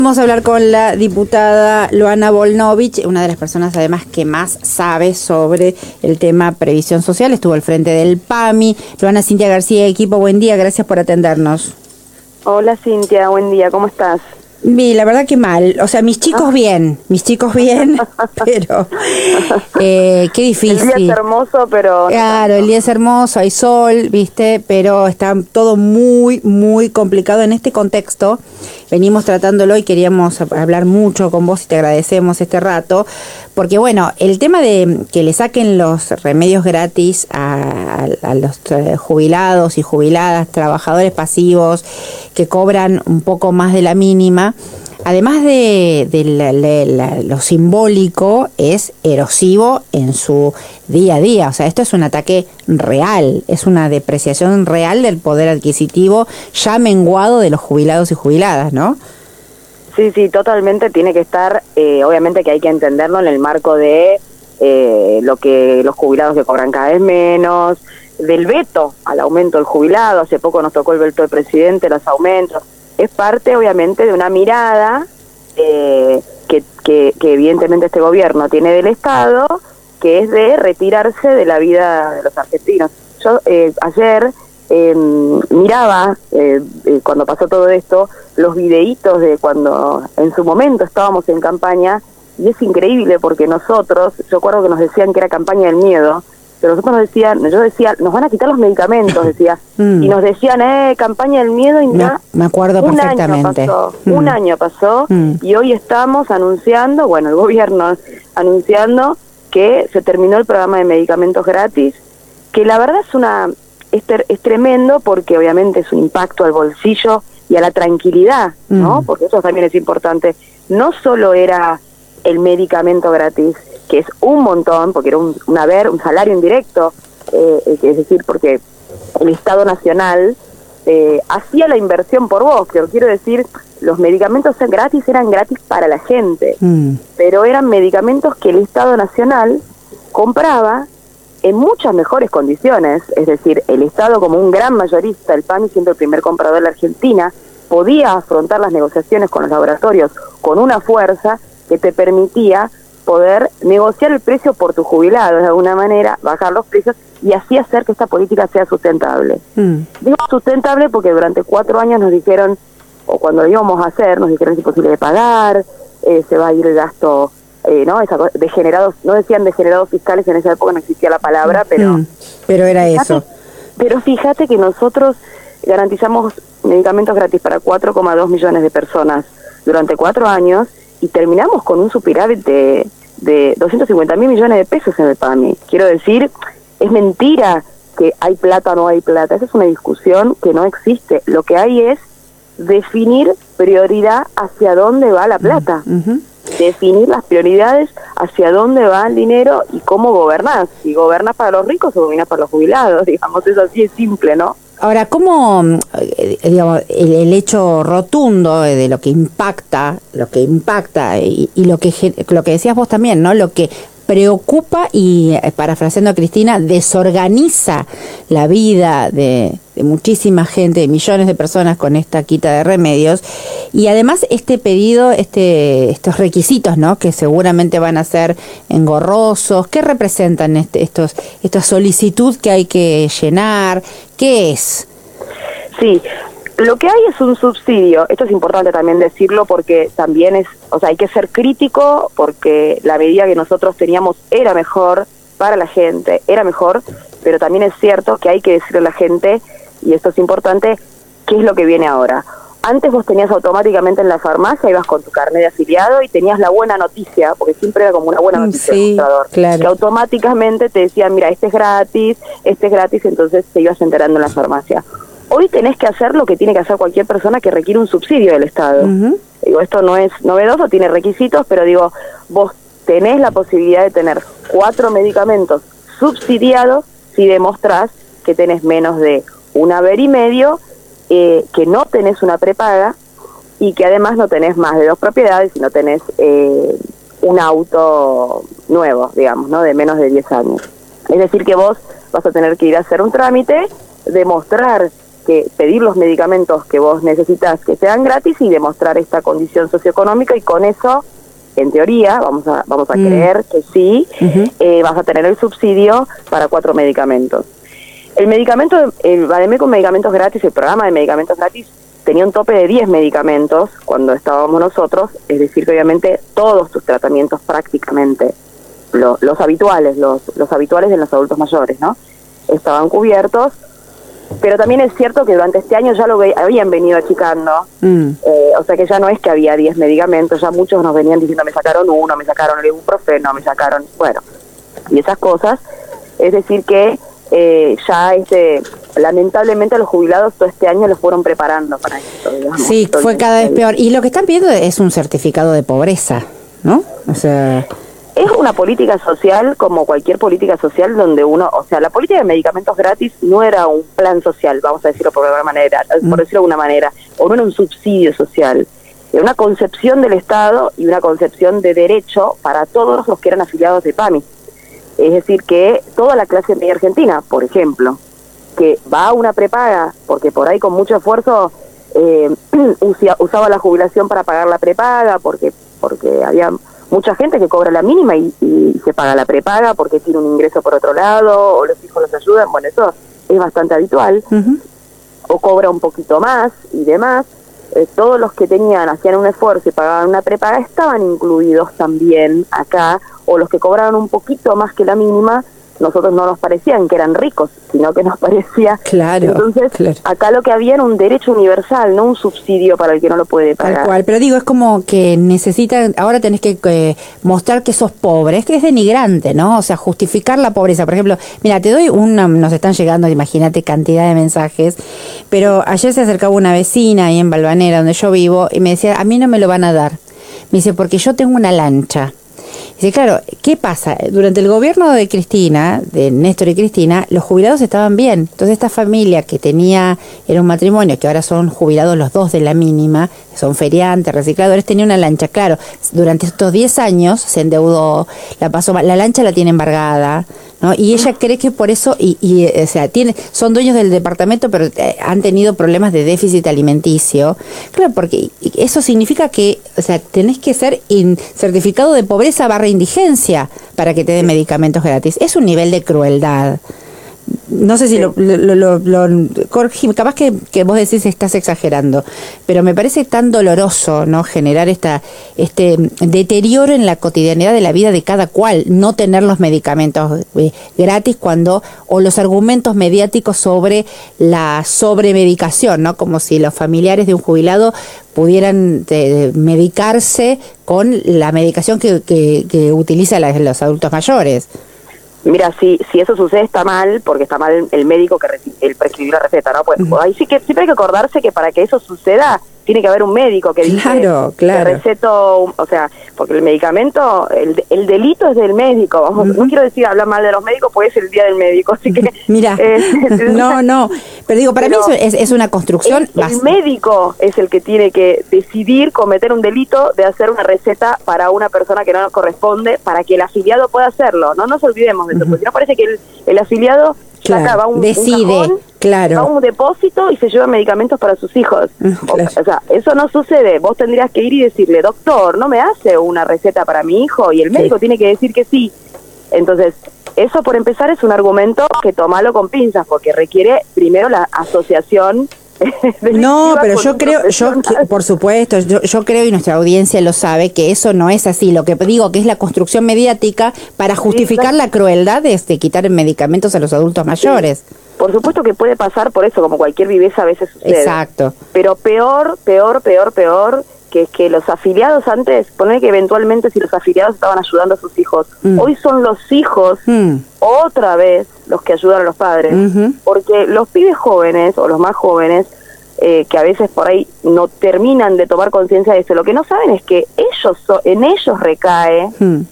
Vamos a hablar con la diputada Luana Volnovich, una de las personas además que más sabe sobre el tema previsión social. Estuvo al frente del PAMI. Luana, Cintia García, equipo, buen día, gracias por atendernos. Hola Cintia, buen día, ¿cómo estás? Sí, la verdad que mal, o sea, mis chicos bien, pero qué difícil. El día es hermoso, pero... Claro, el día es hermoso, hay sol, viste, pero está todo muy, muy complicado en este contexto. Venimos tratándolo y queríamos hablar mucho con vos y te agradecemos este rato, porque bueno, el tema de que le saquen los remedios gratis a los jubilados y jubiladas, trabajadores pasivos que cobran un poco más de la mínima, además de lo simbólico, es erosivo en su día a día. O sea, esto es un ataque real, es una depreciación real del poder adquisitivo ya menguado de los jubilados y jubiladas, ¿no? Sí, totalmente tiene que estar, obviamente que hay que entenderlo en el marco de lo que los jubilados que cobran cada vez menos, del veto al aumento del jubilado. Hace poco nos tocó el veto del presidente, los aumentos. Es parte, obviamente, de una mirada que evidentemente este gobierno tiene del Estado, que es de retirarse de la vida de los argentinos. Yo ayer miraba, cuando pasó todo esto, los videitos de cuando en su momento estábamos en campaña, y es increíble porque nosotros, yo recuerdo que nos decían que era campaña del miedo, pero nosotros yo decía, nos van a quitar los medicamentos, decía, y nos decían, campaña del miedo, y me acuerdo perfectamente. Un año pasó, y hoy estamos anunciando, bueno, el gobierno anunciando que se terminó el programa de medicamentos gratis, que la verdad es tremendo, porque obviamente es un impacto al bolsillo y a la tranquilidad, ¿no? Porque eso también es importante. No solo era el medicamento gratis, que es un montón, porque era un salario indirecto, es decir, porque el Estado Nacional hacía la inversión por vos, pero quiero decir, los medicamentos eran gratis para la gente, pero eran medicamentos que el Estado Nacional compraba en muchas mejores condiciones, es decir, el Estado como un gran mayorista, el PAMI siendo el primer comprador de la Argentina, podía afrontar las negociaciones con los laboratorios con una fuerza que te permitía poder negociar el precio por tus jubilados, de alguna manera, bajar los precios y así hacer que esta política sea sustentable. Digo sustentable porque durante 4 años nos dijeron, o cuando lo íbamos a hacer, nos dijeron es imposible de pagar, se va a ir el gasto, degenerados, no decían degenerados fiscales, en esa época no existía la palabra, pero era eso. Pero fíjate que nosotros garantizamos medicamentos gratis para 4,2 millones de personas durante 4 años, y terminamos con un superávit de 250.000 millones de pesos en el PAMI. Quiero decir, es mentira que hay plata o no hay plata. Esa es una discusión que no existe. Lo que hay es definir prioridad hacia dónde va la plata. Definir las prioridades hacia dónde va el dinero y cómo gobernás. Si gobernás para los ricos o gobernás para los jubilados, digamos, eso así es simple, ¿no? Ahora, ¿cómo, digamos, el hecho rotundo de lo que impacta y lo que decías vos también, ¿no? Lo que preocupa y, parafraseando a Cristina, desorganiza la vida de muchísima gente, de millones de personas con esta quita de remedios, y además este pedido, estos requisitos, ¿no? Que seguramente van a ser engorrosos. ¿Qué representan esta solicitud que hay que llenar? ¿Qué es? Sí, lo que hay es un subsidio. Esto es importante también decirlo porque también hay que ser crítico, porque la medida que nosotros teníamos era mejor para la gente, era mejor, pero también es cierto que hay que decirle a la gente, y esto es importante, qué es lo que viene ahora. Antes vos tenías automáticamente en la farmacia, ibas con tu carnet de afiliado y tenías la buena noticia, porque siempre era como una buena noticia del comprador, claro, que automáticamente te decían, mira, este es gratis, entonces te ibas enterando en la farmacia. Hoy tenés que hacer lo que tiene que hacer cualquier persona que requiere un subsidio del Estado. Digo, esto no es novedoso, tiene requisitos, pero digo, vos tenés la posibilidad de tener 4 medicamentos subsidiados si demostrás que tenés menos de un haber y medio, que no tenés una prepaga y que además no tenés más de 2 propiedades y no tenés un auto nuevo, digamos, ¿no? De menos de 10 años. Es decir, que vos vas a tener que ir a hacer un trámite, demostrar que pedir los medicamentos que vos necesitas que sean gratis y demostrar esta condición socioeconómica, y con eso, en teoría, vamos a creer que sí, vas a tener el subsidio para 4 medicamentos. El Bademecum Medicamentos Gratis, el programa de medicamentos gratis, tenía un tope de 10 medicamentos cuando estábamos nosotros, es decir, que obviamente todos tus tratamientos prácticamente, los habituales, los habituales de los adultos mayores, ¿no?, estaban cubiertos. Pero también es cierto que durante este año ya lo habían venido achicando, o sea que ya no es que había 10 medicamentos, ya muchos nos venían diciendo me sacaron uno, me sacaron el ibuprofeno, me sacaron, bueno, y esas cosas. Es decir que ya lamentablemente los jubilados todo este año los fueron preparando para esto, digamos. Sí, entonces, fue cada vez peor. Y lo que están pidiendo es un certificado de pobreza, ¿no? O sea... Es una política social como cualquier política social donde la política de medicamentos gratis no era un plan social, vamos a decirlo por alguna manera, por decirlo de alguna manera, o no era un subsidio social, era una concepción del Estado y una concepción de derecho para todos los que eran afiliados de PAMI. Es decir, que toda la clase media argentina, por ejemplo, que va a una prepaga, porque por ahí con mucho esfuerzo usaba la jubilación para pagar la prepaga, porque había mucha gente que cobra la mínima y se paga la prepaga porque tiene un ingreso por otro lado, o los hijos los ayudan, bueno, eso es bastante habitual, o cobra un poquito más y demás. Todos los que hacían un esfuerzo y pagaban una prepaga estaban incluidos también acá, o los que cobraban un poquito más que la mínima, nosotros no nos parecían que eran ricos, sino que nos parecía... Claro. Entonces, acá lo que había era un derecho universal, no un subsidio para el que no lo puede pagar. Tal cual, pero digo, es como que necesitan, ahora tenés que mostrar que sos pobre, es que es denigrante, ¿no? O sea, justificar la pobreza. Por ejemplo, mira, te doy nos están llegando, imagínate, cantidad de mensajes, pero ayer se acercaba una vecina ahí en Balvanera, donde yo vivo, y me decía, a mí no me lo van a dar. Me dice, porque yo tengo una lancha. Dice, claro, ¿qué pasa? Durante el gobierno de Cristina, de Néstor y Cristina, los jubilados estaban bien. Entonces esta familia que era un matrimonio, que ahora son jubilados los dos de la mínima, son feriantes, recicladores, tenía una lancha. Claro, durante estos 10 años se endeudó, la lancha la tiene embargada, ¿no? Y ella cree que por eso, o sea, son dueños del departamento, pero han tenido problemas de déficit alimenticio. Claro, porque eso significa que, o sea, tenés que ser certificado de pobreza / indigencia para que te den medicamentos gratis. Es un nivel de crueldad. No sé si capaz que vos decís estás exagerando, pero me parece tan doloroso, ¿no?, generar este deterioro en la cotidianidad de la vida de cada cual, no tener los medicamentos gratis o los argumentos mediáticos sobre la sobremedicación, ¿no?, como si los familiares de un jubilado pudieran medicarse con la medicación que utilizan los adultos mayores. Mira, si eso sucede está mal, porque está mal el médico que prescribió la receta, ¿no? Pues ahí sí que siempre hay que acordarse que para que eso suceda tiene que haber un médico que dice que receto, o sea, porque el medicamento, el delito es del médico, vamos, no quiero decir hablar mal de los médicos, pues es el día del médico, así que... Mira, no, pero digo, para mí es una construcción... El médico es el que tiene que decidir cometer un delito de hacer una receta para una persona que no nos corresponde, para que el afiliado pueda hacerlo, no nos olvidemos de eso, porque si no parece que el afiliado... Acá va decide, un cajón, va a un depósito y se lleva medicamentos para sus hijos. O sea, eso no sucede. Vos tendrías que ir y decirle, doctor, ¿no me hace una receta para mi hijo? Y el médico tiene que decir que sí. Entonces, eso por empezar es un argumento que tomalo con pinzas, porque requiere primero la asociación. No, pero yo creo, por supuesto, yo creo, y nuestra audiencia lo sabe, que eso no es así. Lo que digo que es la construcción mediática para justificar la crueldad de quitar medicamentos a los adultos mayores. Por supuesto que puede pasar por eso, como cualquier viveza a veces sucede. Exacto. Pero peor, que es que los afiliados antes, poner que eventualmente si los afiliados estaban ayudando a sus hijos, hoy son los hijos otra vez los que ayudan a los padres, porque los pibes jóvenes o los más jóvenes que a veces por ahí no terminan de tomar conciencia de eso, lo que no saben es que en ellos recae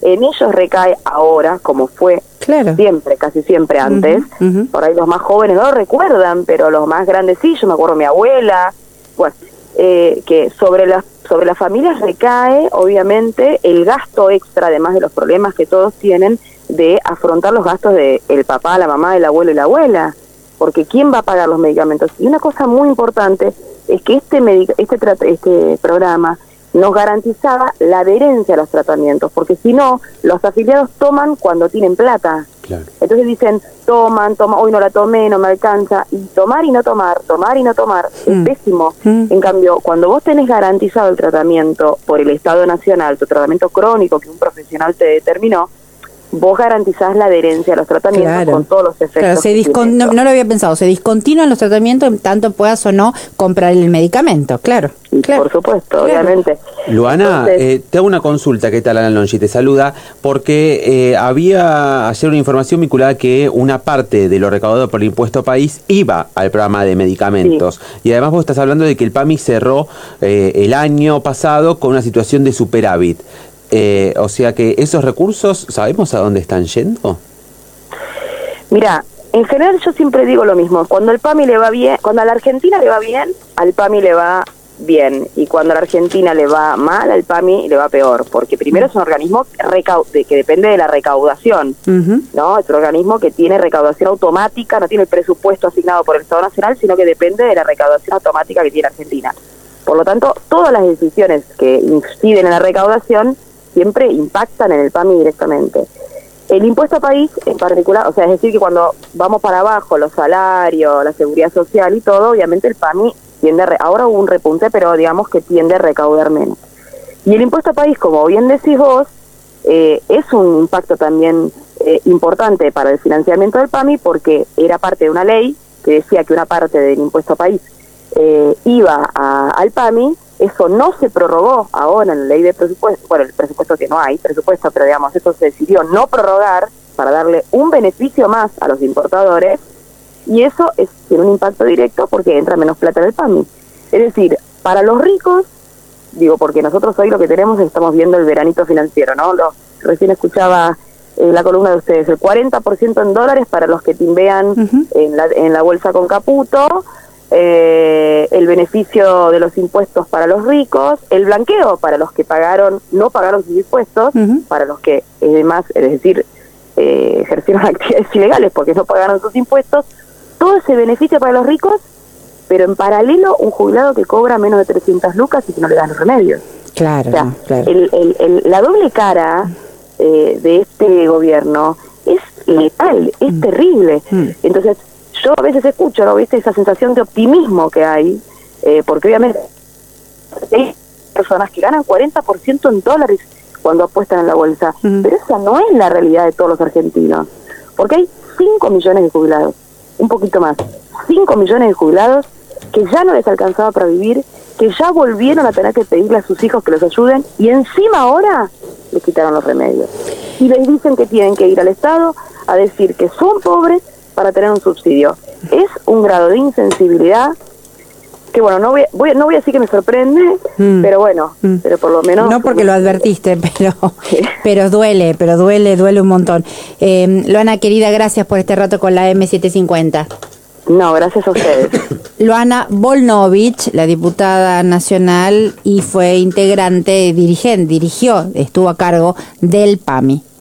ahora, como fue siempre, casi siempre antes, por ahí los más jóvenes no lo recuerdan, pero los más grandes sí, yo me acuerdo de mi abuela, bueno, que sobre las familias recae obviamente el gasto extra, además de los problemas que todos tienen, de afrontar los gastos de el papá, la mamá, el abuelo y la abuela. porque ¿quién va a pagar los medicamentos? Y una cosa muy importante es que este programa nos garantizaba la adherencia a los tratamientos, porque si no, los afiliados toman cuando tienen plata. Claro. Entonces dicen, toma, hoy no la tomé, no me alcanza, y tomar y no tomar es pésimo. En cambio, cuando vos tenés garantizado el tratamiento por el Estado Nacional, tu tratamiento crónico que un profesional te determinó, vos garantizás la adherencia a los tratamientos con todos los efectos. Claro, no lo había pensado, se discontinúan los tratamientos, tanto puedas o no comprar el medicamento, claro. Por supuesto, obviamente. Luana, te hago una consulta, ¿qué tal? Ana Longi te saluda, porque había ayer una información vinculada que una parte de lo recaudado por el impuesto país iba al programa de medicamentos. Sí. Y además vos estás hablando de que el PAMI cerró el año pasado con una situación de superávit. O sea que esos recursos, ¿sabemos a dónde están yendo? Mira, en general yo siempre digo lo mismo, cuando el PAMI le va bien, cuando a la Argentina le va bien, al PAMI le va bien, y cuando a la Argentina le va mal, al PAMI le va peor, porque primero es un organismo que depende de la recaudación, ¿no? Es un organismo que tiene recaudación automática, no tiene el presupuesto asignado por el Estado Nacional, sino que depende de la recaudación automática que tiene Argentina. Por lo tanto, todas las decisiones que inciden en la recaudación siempre impactan en el PAMI directamente. El impuesto a país en particular, o sea, es decir que cuando vamos para abajo, los salarios, la seguridad social y todo, obviamente el PAMI tiende ahora hubo un repunte, pero digamos que tiende a recaudar menos. Y el impuesto a país, como bien decís vos, es un impacto también importante para el financiamiento del PAMI, porque era parte de una ley que decía que una parte del impuesto a país iba al PAMI. Eso no se prorrogó ahora en la ley de presupuesto, bueno, el presupuesto que no hay presupuesto, pero digamos, eso se decidió no prorrogar para darle un beneficio más a los importadores, y eso tiene un impacto directo porque entra menos plata en el PAMI. Es decir, para los ricos, digo, porque nosotros hoy lo que tenemos, estamos viendo el veranito financiero, ¿no? Recién escuchaba la columna de ustedes, el 40% en dólares para los que timbean en la bolsa con Caputo, el beneficio de los impuestos para los ricos, el blanqueo para los que no pagaron sus impuestos, para los que además, es decir, ejercieron actividades ilegales porque no pagaron sus impuestos, todo ese beneficio para los ricos, pero en paralelo un jubilado que cobra menos de 300 lucas y que no le dan los remedios. Claro, o sea, claro. La doble cara de este gobierno es letal, es terrible. Entonces, yo a veces escucho, ¿no? ¿Viste? Esa sensación de optimismo que hay, porque obviamente hay personas que ganan 40% en dólares cuando apuestan en la bolsa, pero esa no es la realidad de todos los argentinos, porque hay 5 millones de jubilados, un poquito más, 5 millones de jubilados que ya no les alcanzaba para vivir, que ya volvieron a tener que pedirle a sus hijos que los ayuden, y encima ahora les quitaron los remedios. Y les dicen que tienen que ir al Estado a decir que son pobres para tener un subsidio. Es un grado de insensibilidad que, bueno, no voy a decir que me sorprende, pero bueno, pero por lo menos... No porque lo advertiste, pero duele un montón. Luana, querida, gracias por este rato con la M750. No, gracias a ustedes. Luana Volnovich, la diputada nacional, y fue integrante, estuvo a cargo del PAMI.